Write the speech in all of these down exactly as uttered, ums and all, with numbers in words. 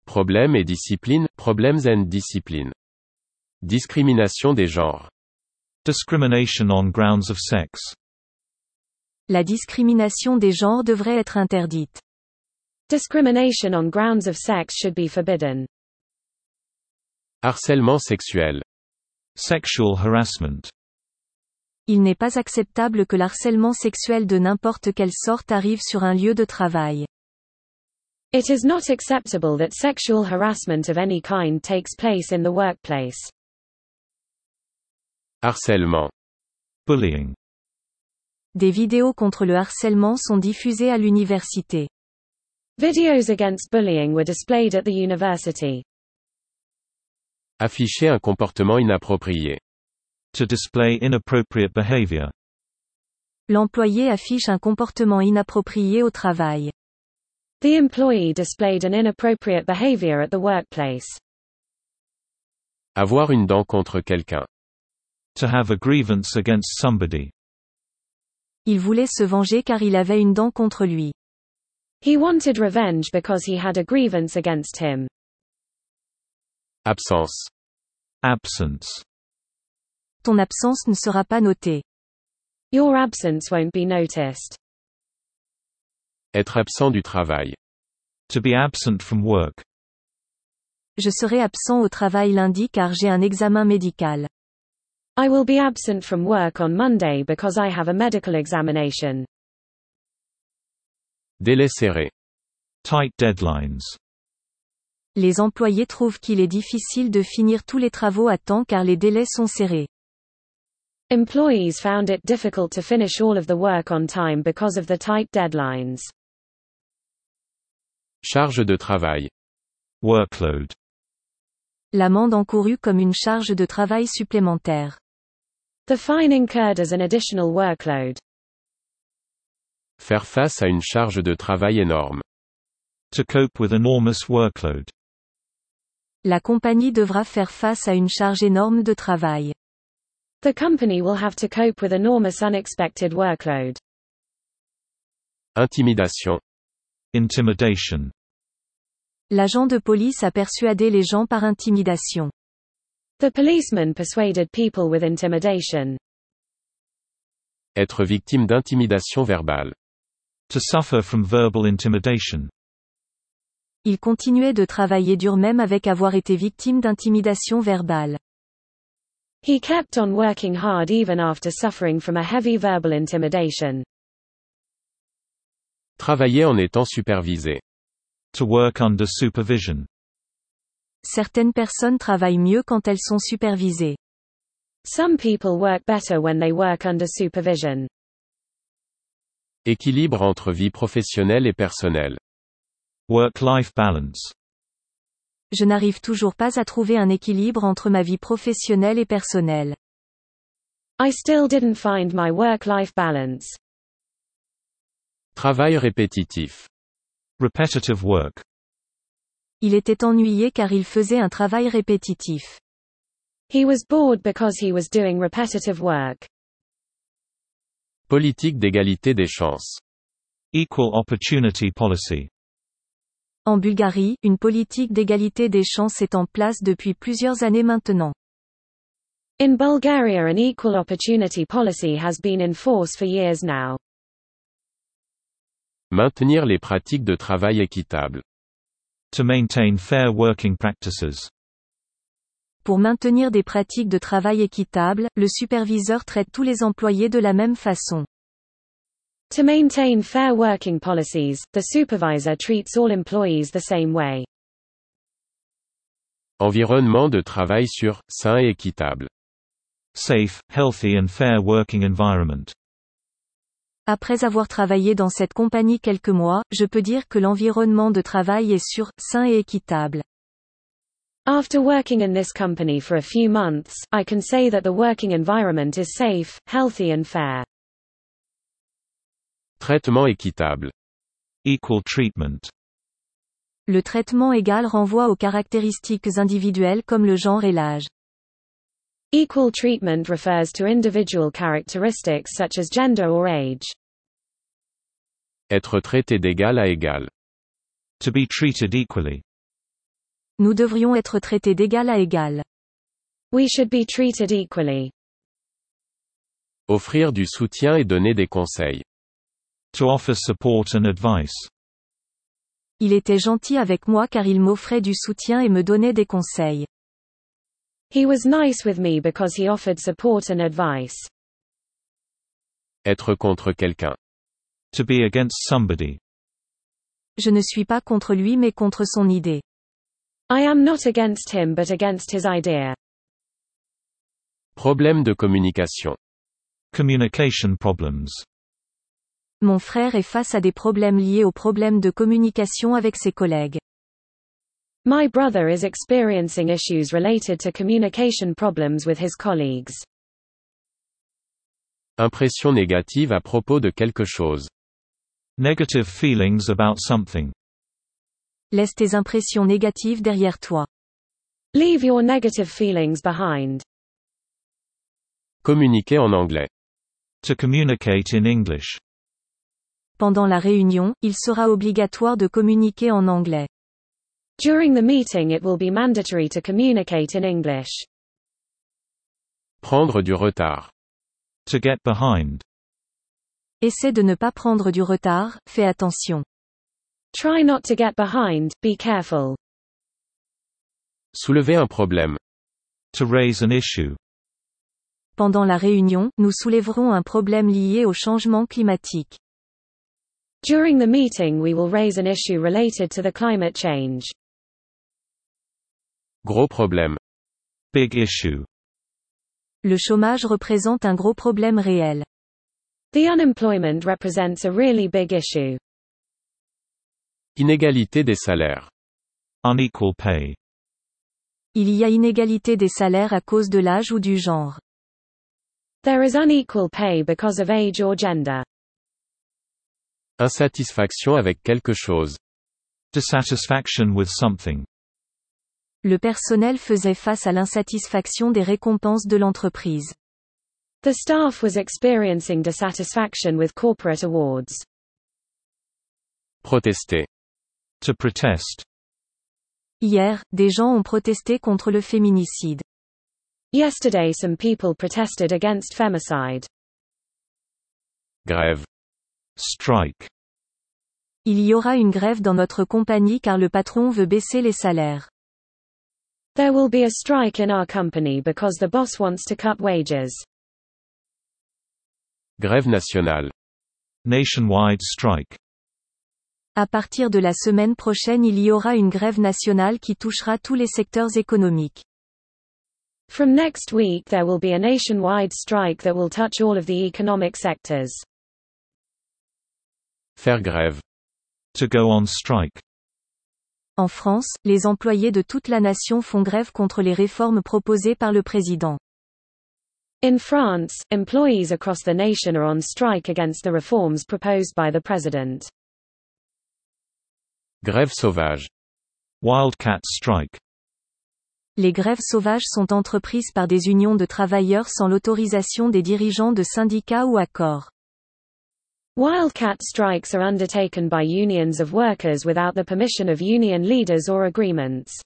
Problème et discipline, problems and discipline. Discrimination des genres. Discrimination on grounds of sex. La discrimination des genres devrait être interdite. Discrimination on grounds of sex should be forbidden. Harcèlement sexuel. Sexual harassment. Il n'est pas acceptable que l'harcèlement sexuel de n'importe quelle sorte arrive sur un lieu de travail. It is not acceptable that sexual harassment of any kind takes place in the workplace. Harcèlement. Bullying. Des vidéos contre le harcèlement sont diffusées à l'université. Videos against bullying were displayed at the university. Afficher un comportement inapproprié. To display inappropriate behavior. L'employé affiche un comportement inapproprié au travail. The employee displayed an inappropriate behavior at the workplace. Avoir une dent contre quelqu'un. To have a grievance against somebody. Il voulait se venger car il avait une dent contre lui. He wanted revenge because he had a grievance against him. Absence. Absence. Ton absence ne sera pas notée. Your absence won't be noticed. Être absent du travail. To be absent from work. Je serai absent au travail lundi car j'ai un examen médical. I will be absent from work on Monday because I have a medical examination. Délai serré. Tight deadlines. Les employés trouvent qu'il est difficile de finir tous les travaux à temps car les délais sont serrés. Employees found it difficult to finish all of the work on time because of the tight deadlines. Charge de travail. Workload. L'amende encourue comme une charge de travail supplémentaire. The fine incurred as an additional workload. Faire face à une charge de travail énorme. To cope with enormous workload. La compagnie devra faire face à une charge énorme de travail. The company will have to cope with enormous unexpected workload. Intimidation. Intimidation. L'agent de police a persuadé les gens par intimidation. The policeman persuaded people with intimidation. Être victime d'intimidation verbale. To suffer from verbal intimidation. Il continuait de travailler dur même avec avoir été victime d'intimidation verbale. He kept on working hard even after suffering from a heavy verbal intimidation. Travailler en étant supervisé. To work under supervision. Certaines personnes travaillent mieux quand elles sont supervisées. Some people work better when they work under supervision. Équilibre entre vie professionnelle et personnelle. Work-life balance. Je n'arrive toujours pas à trouver un équilibre entre ma vie professionnelle et personnelle. I still didn't find my work-life balance. Travail répétitif. Repetitive work. Il était ennuyé car il faisait un travail répétitif. He was bored because he was doing repetitive work. Politique d'égalité des chances. Equal opportunity policy. En Bulgarie, une politique d'égalité des chances est en place depuis plusieurs années maintenant. In Bulgaria, an equal opportunity policy has been in force for years now. Maintenir les pratiques de travail équitables. To maintain fair working practices. Pour maintenir des pratiques de travail équitables, le superviseur traite tous les employés de la même façon. To maintain fair working policies, the supervisor treats all employees the same way. Environnement de travail sûr, sain et équitable. Safe, healthy and fair working environment. Après avoir travaillé dans cette compagnie quelques mois, je peux dire que l'environnement de travail est sûr, sain et équitable. After working in this company for a few months, I can say that the working environment is safe, healthy and fair. Traitement équitable. Equal treatment. Le traitement égal renvoie aux caractéristiques individuelles comme le genre et l'âge. Equal treatment refers to individual characteristics such as gender or age. Être traité d'égal à égal. To be treated equally. Nous devrions être traités d'égal à égal. We should be treated equally. Offrir du soutien et donner des conseils. To offer support and advice. Il était gentil avec moi car il m'offrait du soutien et me donnait des conseils. He was nice with me because he offered support and advice. Être contre quelqu'un. To be against somebody. Je ne suis pas contre lui mais contre son idée. I am not against him but against his idea. Problème de communication. Communication problems. Mon frère est face à des problèmes liés aux problèmes de communication avec ses collègues. My brother is experiencing issues related to communication problems with his colleagues. Impression négative à propos de quelque chose. Negative feelings about something. Laisse tes impressions négatives derrière toi. Leave your negative feelings behind. Communiquer en anglais. To communicate in English. Pendant la réunion, il sera obligatoire de communiquer en anglais. During the meeting it will be mandatory to communicate in English. Prendre du retard. To get behind. Essaie de ne pas prendre du retard, fais attention. Try not to get behind, be careful. Soulever un problème. To raise an issue. Pendant la réunion, nous soulèverons un problème lié au changement climatique. During the meeting we will raise an issue related to the climate change. Gros problème. Big issue. Le chômage représente un gros problème réel. The unemployment represents a really big issue. Inégalité des salaires. Unequal pay. Il y a inégalité des salaires à cause de l'âge ou du genre. There is unequal pay because of age or gender. Insatisfaction avec quelque chose. Dissatisfaction with something. Le personnel faisait face à l'insatisfaction des récompenses de l'entreprise. The staff was experiencing dissatisfaction with corporate awards. Protester. To protest. Hier, des gens ont protesté contre le féminicide. Yesterday some people protested against femicide. Grève. Strike. Il y aura une grève dans notre compagnie car le patron veut baisser les salaires. There will be a strike in our company because the boss wants to cut wages. Grève nationale. Nationwide strike. À partir de la semaine prochaine il y aura une grève nationale qui touchera tous les secteurs économiques. From next week there will be a nationwide strike that will touch all of the economic sectors. Faire grève. To go on strike. En France, les employés de toute la nation font grève contre les réformes proposées par le président. In France, employees across the nation are on strike against the reforms proposed by the president. Grève sauvage. Wildcat strike. Les grèves sauvages sont entreprises par des unions de travailleurs sans l'autorisation des dirigeants de syndicats ou accords. Wildcat strikes are undertaken by unions of workers without the permission of union leaders or agreements.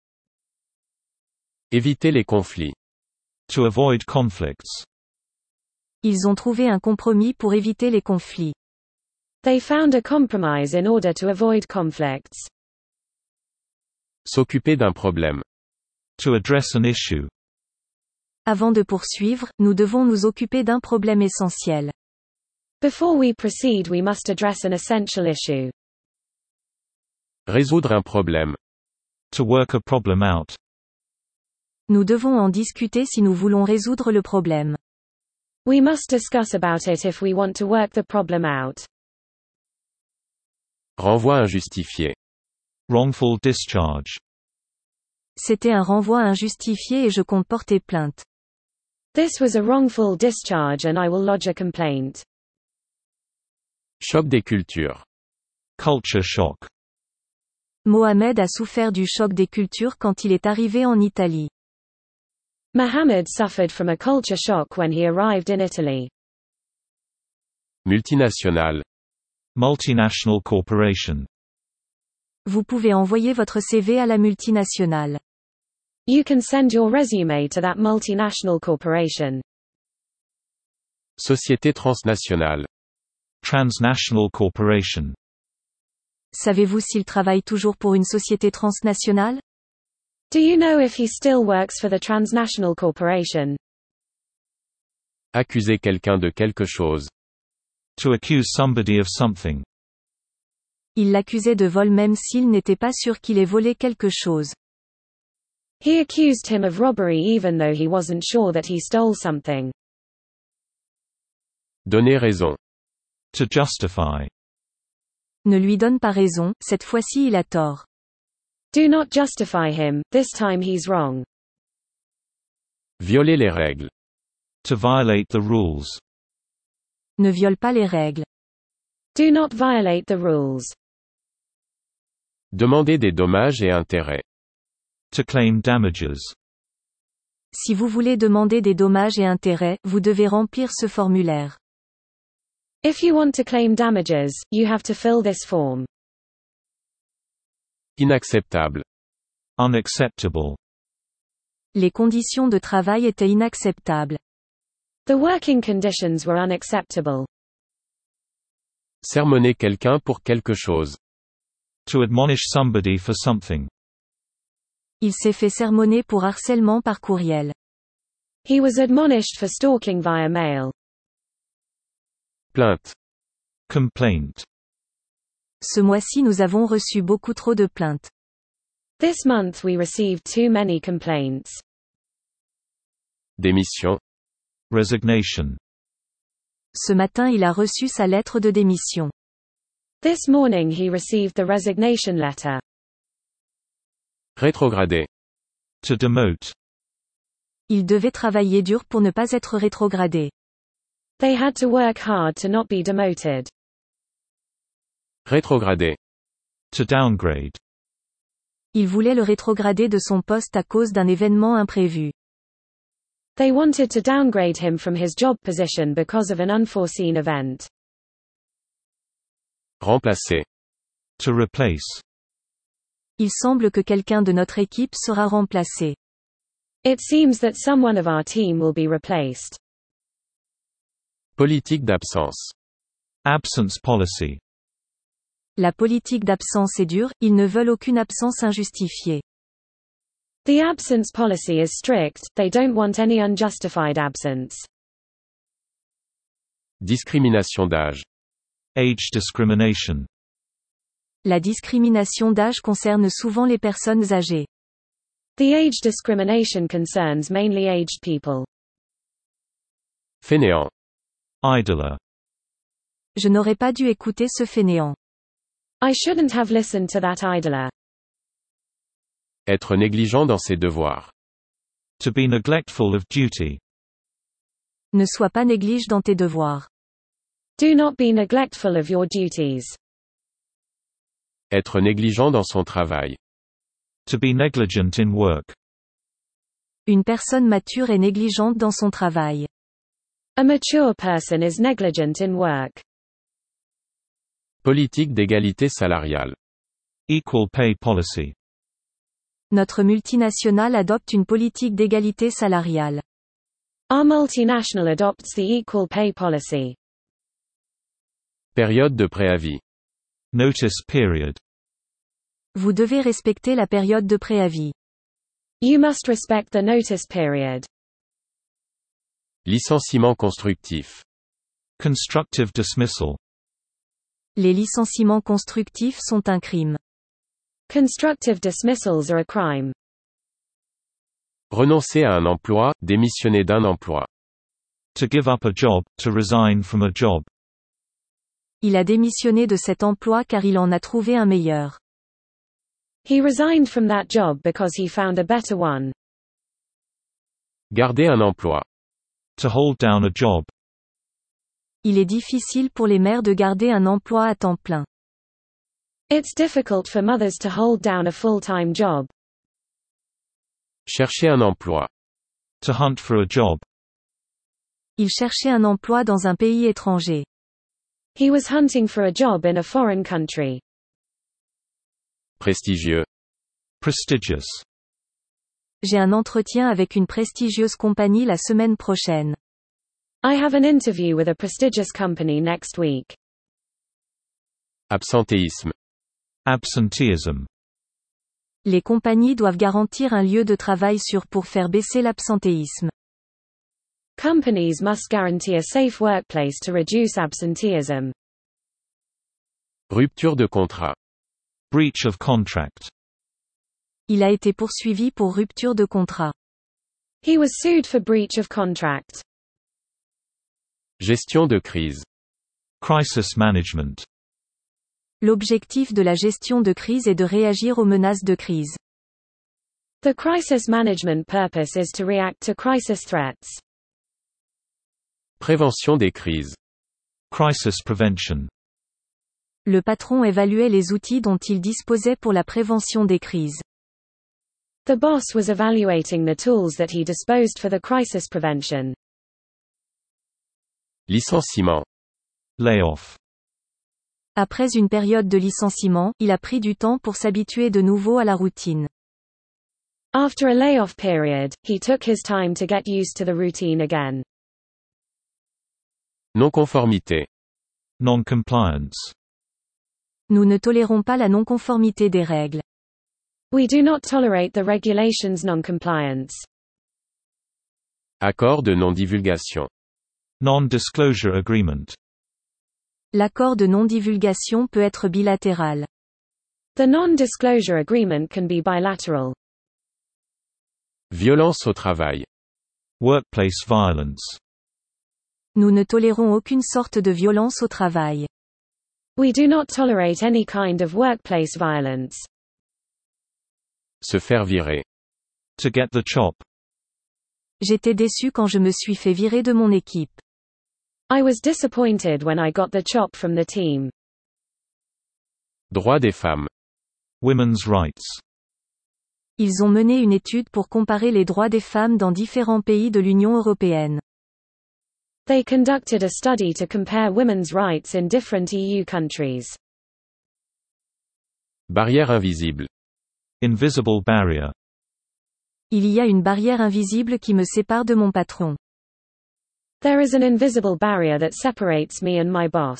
Éviter les conflits. To avoid conflicts. Ils ont trouvé un compromis pour éviter les conflits. They found a compromise in order to avoid conflicts. S'occuper d'un problème. To address an issue. Avant de poursuivre, nous devons nous occuper d'un problème essentiel. Before we proceed we must address an essential issue. Résoudre un problème. To work a problem out. Nous devons en discuter si nous voulons résoudre le problème. We must discuss about it if we want to work the problem out. Renvoi injustifié. Wrongful discharge. C'était un renvoi injustifié et je compte porter plainte. This was a wrongful discharge and I will lodge a complaint. Choc des cultures. Culture shock. Mohamed a souffert du choc des cultures quand il est arrivé en Italie. Mohammed suffered from a culture shock when he arrived in Italy. Multinationale. Multinational corporation. Vous pouvez envoyer votre C V à la multinationale. You can send your resume to that multinational corporation. Société transnationale. Transnational corporation. Savez-vous s'il travaille toujours pour une société transnationale? Do you know if he still works for the transnational corporation? Accuser quelqu'un de quelque chose. To accuse somebody of something. Il l'accusait de vol même s'il n'était pas sûr qu'il ait volé quelque chose. He accused him of robbery even though he wasn't sure that he stole something. Donner raison. To justify. Ne lui donne pas raison, cette fois-ci il a tort. Do not justify him, this time he's wrong. Violer les règles. To violate the rules. Ne viole pas les règles. Do not violate the rules. Demander des dommages et intérêts. To claim damages. Si vous voulez demander des dommages et intérêts, vous devez remplir ce formulaire. If you want to claim damages, you have to fill this form. Inacceptable. Unacceptable. Les conditions de travail étaient inacceptables. The working conditions were unacceptable. Sermonner quelqu'un pour quelque chose. To admonish somebody for something. Il s'est fait sermonner pour harcèlement par courriel. He was admonished for stalking via mail. Plainte. Complaint. Ce mois-ci nous avons reçu beaucoup trop de plaintes. This month we received too many complaints. Démission. Resignation. Ce matin il a reçu sa lettre de démission. This morning he received the resignation letter. Rétrograder. To demote. Il devait travailler dur pour ne pas être rétrogradé. They had to work hard to not be demoted. Rétrograder. To downgrade. Il voulait le rétrograder de son poste à cause d'un événement imprévu. They wanted to downgrade him from his job position because of an unforeseen event. Remplacer. To replace. Il semble que quelqu'un de notre équipe sera remplacé. It seems that someone of our team will be replaced. Politique d'absence. Absence policy. La politique d'absence est dure, ils ne veulent aucune absence injustifiée. The absence policy is strict, they don't want any unjustified absence. Discrimination d'âge. Age discrimination. La discrimination d'âge concerne souvent les personnes âgées. The age discrimination concerns mainly aged people. Fainéant. Idler. Je n'aurais pas dû écouter ce fainéant. I shouldn't have listened to that idler. Être négligent dans ses devoirs. To be neglectful of duty. Ne sois pas néglige dans tes devoirs. Do not be neglectful of your duties. Être négligent dans son travail. To be negligent in work. Une personne mature est négligente dans son travail. A mature person is negligent in work. Politique d'égalité salariale. Equal pay policy. Notre multinationale adopte une politique d'égalité salariale. Our multinational adopts the equal pay policy. Période de préavis. Notice period. Vous devez respecter la période de préavis. You must respect the notice period. Licenciement constructif. Constructive dismissal. Les licenciements constructifs sont un crime. Constructive dismissals are a crime. Renoncer à un emploi, démissionner d'un emploi. To give up a job, to resign from a job. Il a démissionné de cet emploi car il en a trouvé un meilleur. He resigned from that job because he found a better one. Garder un emploi. To hold down a job. Il est difficile pour les mères de garder un emploi à temps plein. It's difficult for mothers to hold down a full-time job. Chercher un emploi. To hunt for a job. Il cherchait un emploi dans un pays étranger. He was hunting for a job in a foreign country. Prestigieux. Prestigious. J'ai un entretien avec une prestigieuse compagnie la semaine prochaine. I have an interview with a prestigious company next week. Absentéisme. Absenteeism. Les compagnies doivent garantir un lieu de travail sûr pour faire baisser l'absentéisme. Companies must guarantee a safe workplace to reduce absenteeism. Rupture de contrat. Breach of contract. Il a été poursuivi pour rupture de contrat. He was sued for breach of contract. Gestion de crise. Crisis management. L'objectif de la gestion de crise est de réagir aux menaces de crise. The crisis management purpose is to react to crisis threats. Prévention des crises. Crisis prevention. Le patron évaluait les outils dont il disposait pour la prévention des crises. The boss was evaluating the tools that he disposed for the crisis prevention. Licenciement. Layoff. Après une période de licenciement, il a pris du temps pour s'habituer de nouveau à la routine. After a layoff period, he took his time to get used to the routine again. Non-conformité. Non-compliance. Nous ne tolérons pas la non-conformité des règles. We do not tolerate the regulations' non-compliance. Accord de non-divulgation. Non-disclosure agreement. L'accord de non-divulgation peut être bilatéral. The non-disclosure agreement can be bilateral. Violence au travail. Workplace violence. Nous ne tolérons aucune sorte de violence au travail. We do not tolerate any kind of workplace violence. Se faire virer. To get the chop. J'étais déçu quand je me suis fait virer de mon équipe. I was disappointed when I got the chop from the team. Droits des femmes. Women's rights. Ils ont mené une étude pour comparer les droits des femmes dans différents pays de l'Union européenne. They conducted a study to compare women's rights in different E U countries. Barrière invisible. Invisible barrier. Il y a une barrière invisible qui me sépare de mon patron. There is an invisible barrier that separates me and my boss.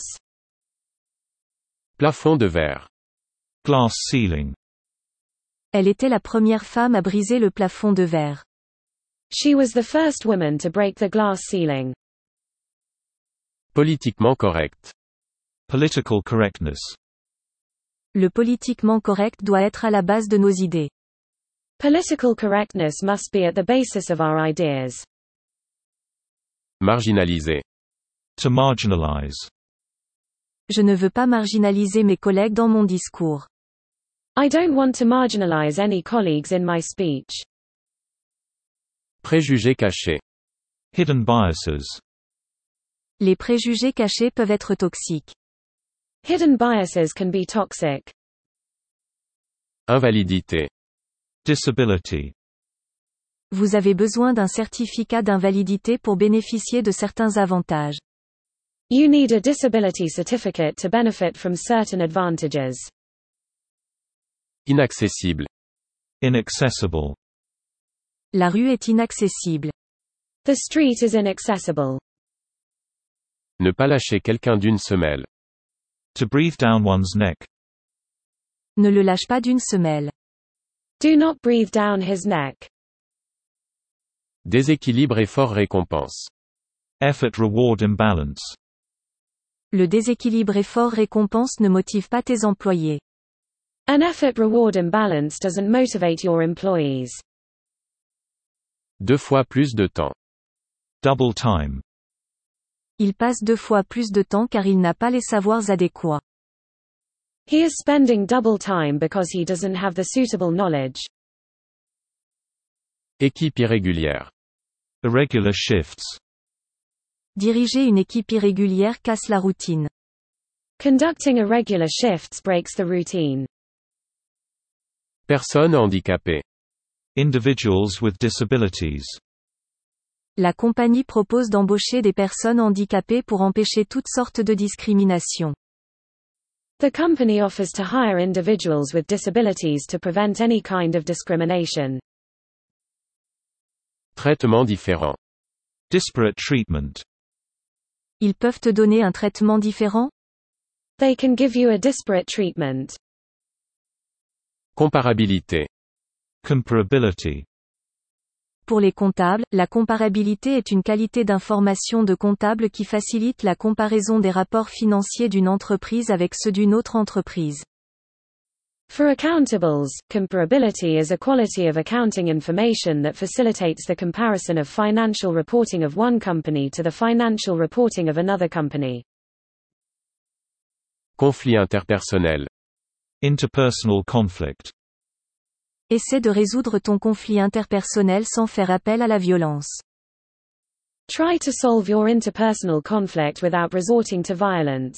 Plafond de verre. Glass ceiling. Elle était la première femme à briser le plafond de verre. She was the first woman to break the glass ceiling. Politiquement correct. Political correctness. Le politiquement correct doit être à la base de nos idées. Political correctness must be at the basis of our ideas. Marginaliser. To marginalize. Je ne veux pas marginaliser mes collègues dans mon discours. I don't want to marginalize any colleagues in my speech. Préjugés cachés. Hidden biases. Les préjugés cachés peuvent être toxiques. Hidden biases can be toxic. Invalidité. Disability. Vous avez besoin d'un certificat d'invalidité pour bénéficier de certains avantages. You need a disability certificate to benefit from certain advantages. Inaccessible. Inaccessible. La rue est inaccessible. The street is inaccessible. Ne pas lâcher quelqu'un d'une semelle. To breathe down one's neck. Ne le lâche pas d'une semelle. Do not breathe down his neck. Déséquilibre effort-récompense. Effort-reward imbalance. Le déséquilibre effort-récompense ne motive pas tes employés. An effort-reward imbalance doesn't motivate your employees. Deux fois plus de temps. Double time. Il passe deux fois plus de temps car il n'a pas les savoirs adéquats. He is spending double time because he doesn't have the suitable knowledge. Équipe irrégulière. Irregular shifts. Diriger une équipe irrégulière casse la routine. Conducting irregular shifts breaks the routine. Personnes handicapées. Individuals with disabilities. La compagnie propose d'embaucher des personnes handicapées pour empêcher toutes sortes de discrimination. The company offers to hire individuals with disabilities to prevent any kind of discrimination. Traitement différent. Disparate treatment. Ils peuvent te donner un traitement différent? They can give you a disparate treatment. Comparabilité. Comparability. Pour les comptables, la comparabilité est une qualité d'information de comptable qui facilite la comparaison des rapports financiers d'une entreprise avec ceux d'une autre entreprise. For accountables, comparability is a quality of accounting information that facilitates the comparison of financial reporting of one company to the financial reporting of another company. Conflit interpersonnel. Interpersonal conflict. Essaie de résoudre ton conflit interpersonnel sans faire appel à la violence. Try to solve your interpersonal conflict without resorting to violence.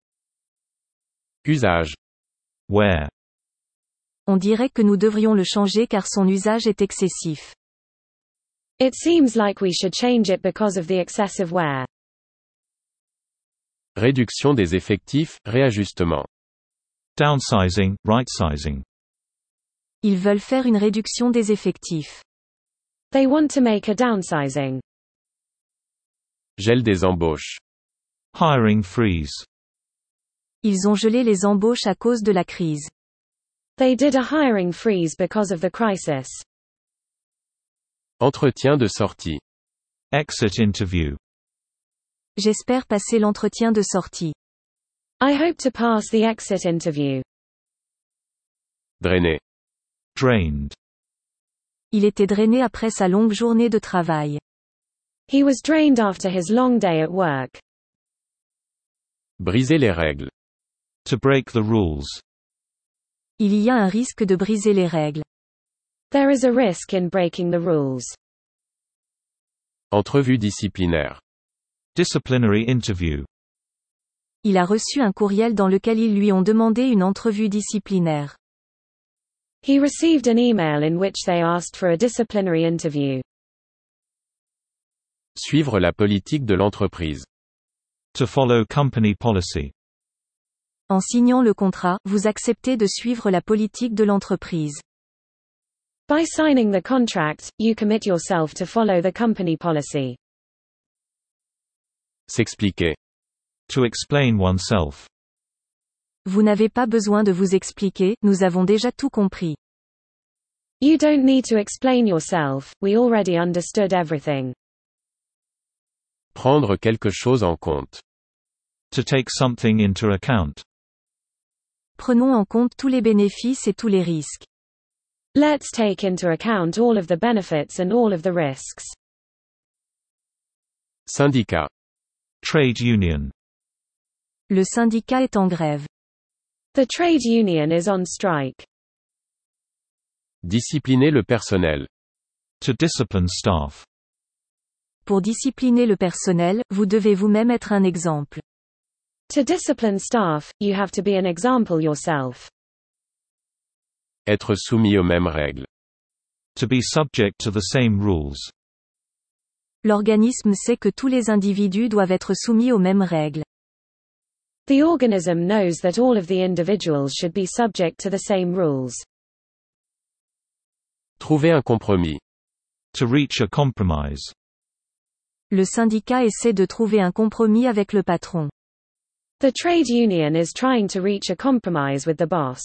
Usage. Where. On dirait que nous devrions le changer car son usage est excessif. It seems like we should change it because of the excessive wear. Réduction des effectifs, réajustement. Downsizing, right-sizing. Ils veulent faire une réduction des effectifs. They want to make a downsizing. Gel des embauches. Hiring freeze. Ils ont gelé les embauches à cause de la crise. They did a hiring freeze because of the crisis. Entretien de sortie. Exit interview. J'espère passer l'entretien de sortie. I hope to pass the exit interview. Drainer. Drained. Il était drainé après sa longue journée de travail. He was drained after his long day at work. Briser les règles. To break the rules. Il y a un risque de briser les règles. There is a risk in breaking the rules. Entrevue disciplinaire. Disciplinary interview. Il a reçu un courriel dans lequel ils lui ont demandé une entrevue disciplinaire. He received an email in which they asked for a disciplinary interview. Suivre la politique de l'entreprise. To follow company policy. En signant le contrat, vous acceptez de suivre la politique de l'entreprise. By signing the contract, you commit yourself to follow the company policy. S'expliquer. To explain oneself. Vous n'avez pas besoin de vous expliquer, nous avons déjà tout compris. You don't need to explain yourself, we already understood everything. Prendre quelque chose en compte. To take something into account. Prenons en compte tous les bénéfices et tous les risques. Let's take into account all of the benefits and all of the risks. Syndicat. Trade union. Le syndicat est en grève. The trade union is on strike. Discipliner le personnel. To discipline staff. Pour discipliner le personnel, vous devez vous-même être un exemple. To discipline staff, you have to be an example yourself. Être soumis aux mêmes règles. To be subject to the same rules. L'organisme sait que tous les individus doivent être soumis aux mêmes règles. The organism knows that all of the individuals should be subject to the same rules. Trouver un compromis. To reach a compromise. Le syndicat essaie de trouver un compromis avec le patron. The trade union is trying to reach a compromise with the boss.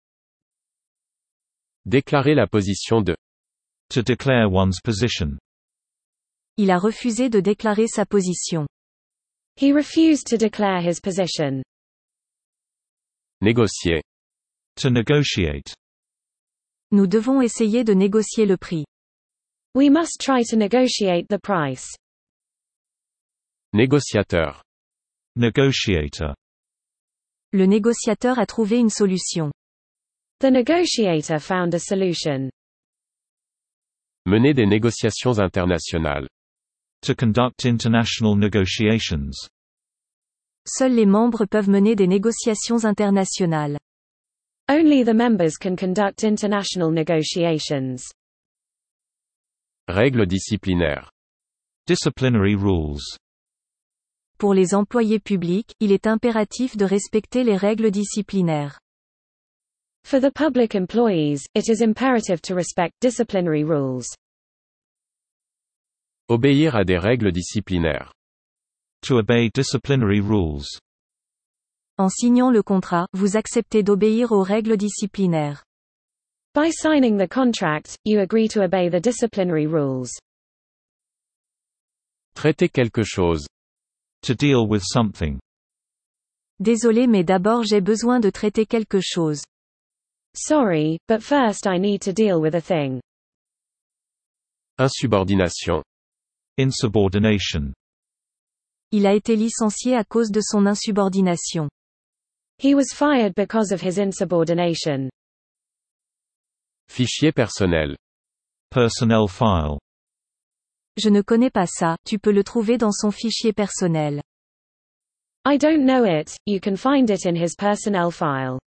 Déclarer la position de. To declare one's position. Il a refusé de déclarer sa position. He refused to declare his position. Négocier. To negotiate. Nous devons essayer de négocier le prix. We must try to negotiate the price. Négociateur. Negotiator. Le négociateur a trouvé une solution. The negotiator found a solution. Mener des négociations internationales. To conduct international negotiations. Seuls les membres peuvent mener des négociations internationales. Only the members can conduct international negotiations. Règles disciplinaires. Disciplinary rules. Pour les employés publics, il est impératif de respecter les règles disciplinaires. For the public employees, it is imperative to respect disciplinary rules. Obéir à des règles disciplinaires. To obey disciplinary rules. En signant le contrat, vous acceptez d'obéir aux règles disciplinaires. By signing the contract, you agree to obey the disciplinary rules. Traiter quelque chose. To deal with something. Désolé mais d'abord j'ai besoin de traiter quelque chose. Sorry, but first I need to deal with a thing. Insubordination. Insubordination. Il a été licencié à cause de son insubordination. He was fired because of his insubordination. Fichier personnel. Personnel file. Je ne connais pas ça, tu peux le trouver dans son fichier personnel. I don't know it, you can find it in his personnel file.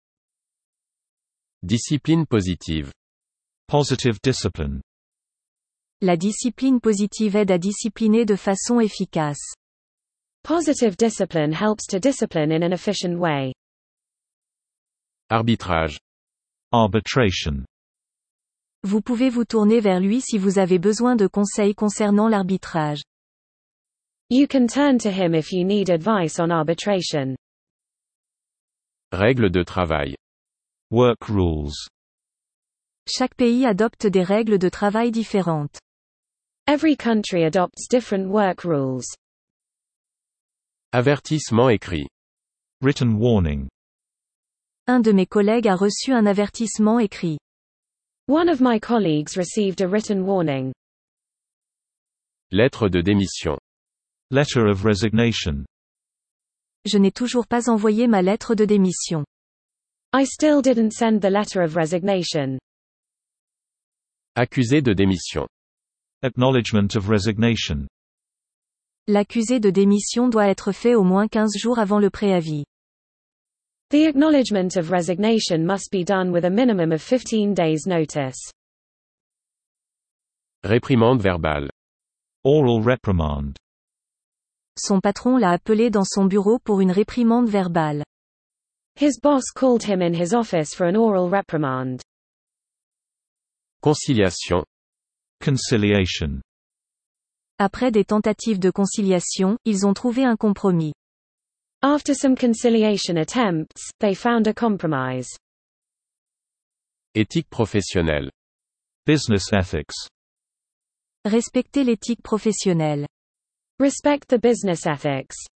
Discipline positive. Positive discipline. La discipline positive aide à discipliner de façon efficace. Positive discipline helps to discipline in an efficient way. Arbitrage. Arbitration. Vous pouvez vous tourner vers lui si vous avez besoin de conseils concernant l'arbitrage. You can turn to him if you need advice on arbitration. Règles de travail. Work rules. Chaque pays adopte des règles de travail différentes. Every country adopts different work rules. Avertissement écrit. Written warning. Un de mes collègues a reçu un avertissement écrit. One of my colleagues received a written warning. Lettre de démission. Letter of resignation. Je n'ai toujours pas envoyé ma lettre de démission. I still didn't send the letter of resignation. Accusé de démission. Acknowledgement of resignation. L'accusé de démission doit être fait au moins quinze jours avant le préavis. The acknowledgement of resignation must be done with a minimum of fifteen days notice. Réprimande verbale. Oral reprimand. Son patron l'a appelé dans son bureau pour une réprimande verbale. His boss called him in his office for an oral reprimand. Conciliation. Conciliation. Après des tentatives de conciliation, ils ont trouvé un compromis. After some conciliation attempts, they found a compromise. Éthique professionnelle. Business ethics. Respecter l'éthique professionnelle. Respect the business ethics.